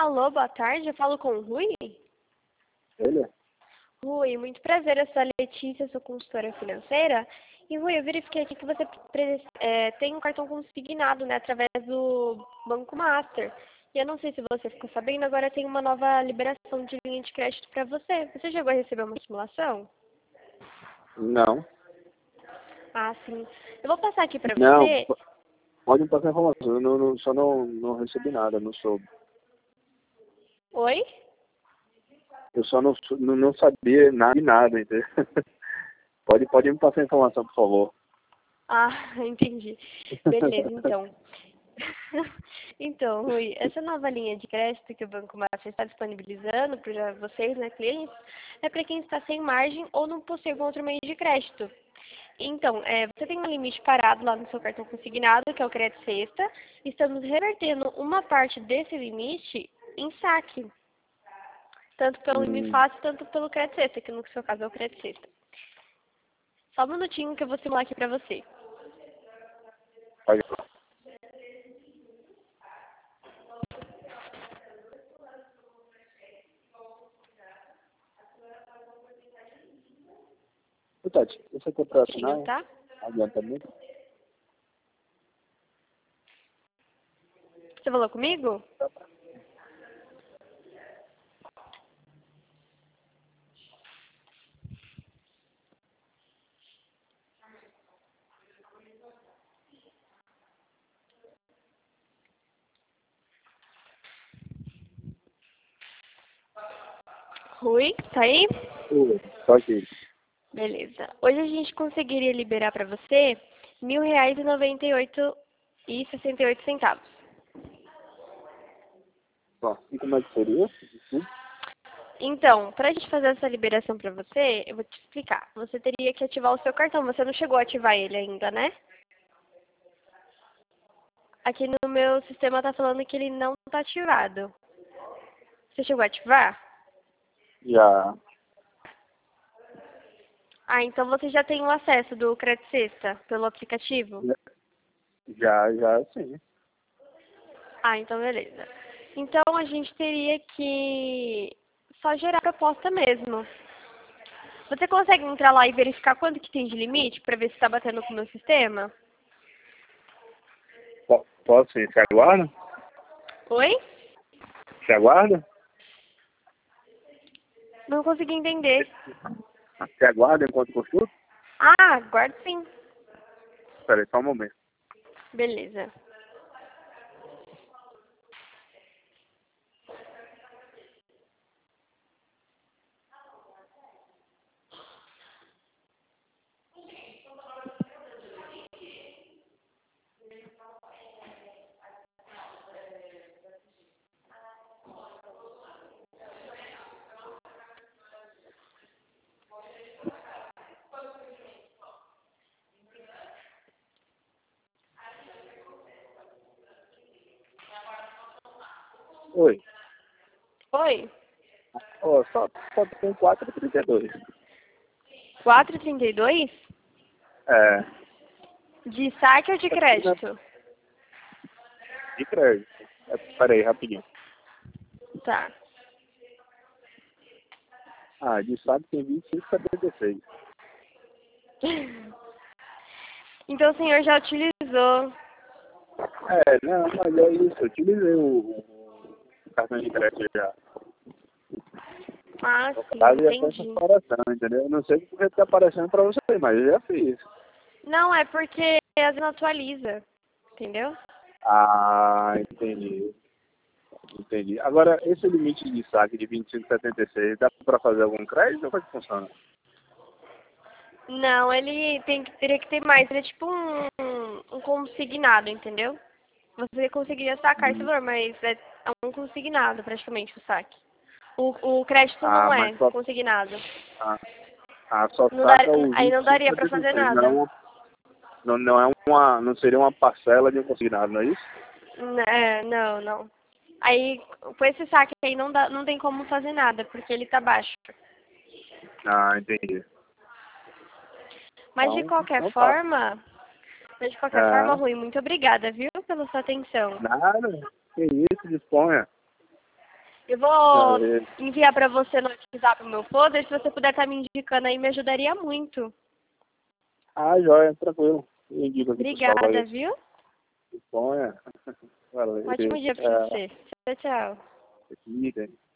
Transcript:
Alô, boa tarde. Eu falo com o Rui? Ele? Rui, muito prazer. Eu sou a Letícia, sou consultora financeira. E, Rui, eu verifiquei aqui que você tem um cartão consignado, né, através do Banco Master. E eu não sei se você ficou sabendo, agora tem uma nova liberação de linha de crédito para você. Você chegou a receber uma simulação? Não. Ah, sim. Eu vou passar aqui para Não, você. pode me passar informação. Eu só não recebi nada, não soube. Oi? Eu só não sabia nada de nada, entendeu? Pode me passar informação, por favor. Ah, entendi. Beleza, então. Então, Rui, essa nova linha de crédito que o Banco Master está disponibilizando para vocês, né, clientes, é para quem está sem margem ou não possui algum outro meio de crédito. Então, você tem um limite parado lá no seu cartão consignado, que é o Crédito Sexta, e estamos revertendo uma parte desse limite em saque, tanto pelo Limite Hum, Fácil, tanto pelo Crédito Sexta, que no seu caso é o Crédito Sexta. Só um minutinho que eu vou simular aqui para você. pode. Ô, Tati, você quer pra assinar? Tá? Adiantamento? Você falou comigo? Rui, tá aí? Só que. Beleza. Hoje a gente conseguiria liberar para você R$ 1.098,68. Bom, e como é que seria? Sim. Então, para a gente fazer essa liberação para você, eu vou te explicar. Você teria que ativar o seu cartão. Você não chegou a ativar ele ainda, né? Aqui no meu sistema tá falando que ele não tá ativado. Você chegou a ativar? Já. Ah, então você já tem o acesso do Crédito Sexta pelo aplicativo? Já, sim. Ah, então beleza. Então a gente teria que só gerar a proposta mesmo. Você consegue entrar lá e verificar quanto que tem de limite para ver se está batendo com o meu sistema? Posso ir? Você aguarda? Oi? Você aguarda? Não consegui entender. Você aguarda enquanto consulta? Ah, guarda sim. Espera aí, só um momento. Beleza. Oi. Oi? Só tem 4,32. 4,32? É. De saque ou de crédito? De crédito. Espera aí, rapidinho. Tá. Ah, de sábado tem 25,76. Então o senhor já utilizou. Não, mas é isso. Eu utilizei o cartão de crédito já. Ah, No sim, caso, já foi essa entendi. separação, entendeu? Eu não sei porque tá aparecendo pra você, mas eu já fiz. Não, é porque às vezes não atualiza. Entendeu? Ah, entendi. Entendi. Agora, esse limite de saque de 25,76, dá pra fazer algum crédito ou como é que funciona? Não, ele teria que ter mais. Ele é tipo um consignado, entendeu? Você conseguiria sacar esse Hum. valor, mas é um consignado praticamente o saque. O crédito Ah, não mas é só, consignado. ah, só Não saca dar, o aí não daria pra 25,76. fazer nada. Não seria uma parcela de um consignado, não é isso? Não, não. Aí, com esse saque aí não tem como fazer nada, porque ele tá baixo. Ah, entendi. Mas de qualquer Então tá. forma, É, Rui, muito obrigada, viu, pela sua atenção. nada. Que isso, disponha. Eu vou enviar para você no WhatsApp o meu folder. Se você puder estar me indicando aí, me ajudaria muito. Ah, joia, tranquilo. Eu indico aqui pros Obrigada, colegas. viu? Bom, é. Valeu. Ótimo dia para você. Tchau, tchau. Aqui,